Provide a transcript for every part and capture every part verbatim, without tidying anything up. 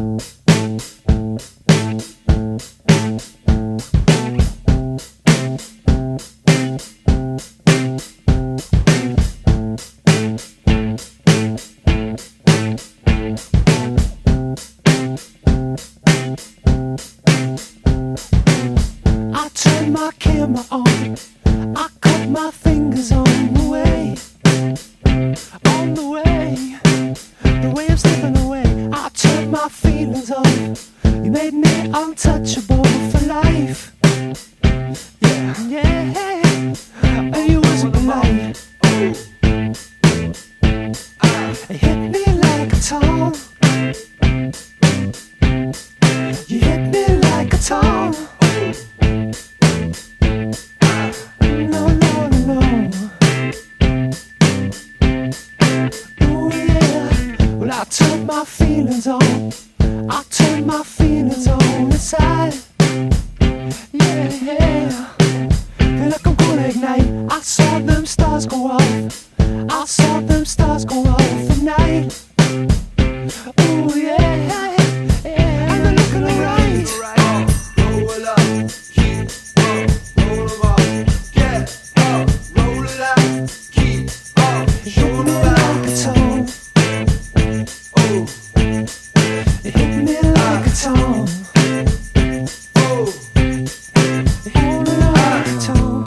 I turned my camera on, I cut my fingers on the way, on the way, the way I'm slipping away. I turned my feelings on, you made me untouchable for life. Yeah, yeah, and you wasn't polite. It hit me like a ton. You hit me like a ton. No, no, no, no. Ooh, yeah. Well, I turned my feelings on. I turned my feelings on inside. Yeah, yeah. Feel like I'm gonna ignite. I saw them stars go off. I saw them stars go off at night. Ooh, yeah, yeah. And they're looking alright. Roll up, keep up, roll them up, get up, roll it up, keep up, show them Like a tone. Oh, It hit me like a tone. oh, It hit me like a tone.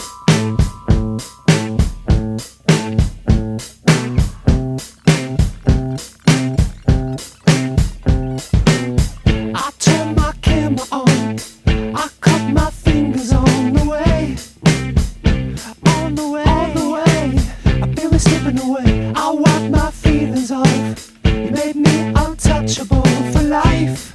I turned my camera on. I cut my fingers on the way, on the way, on the way. I feel me slipping away. I wipe my feelings off. You made me untouchable for life.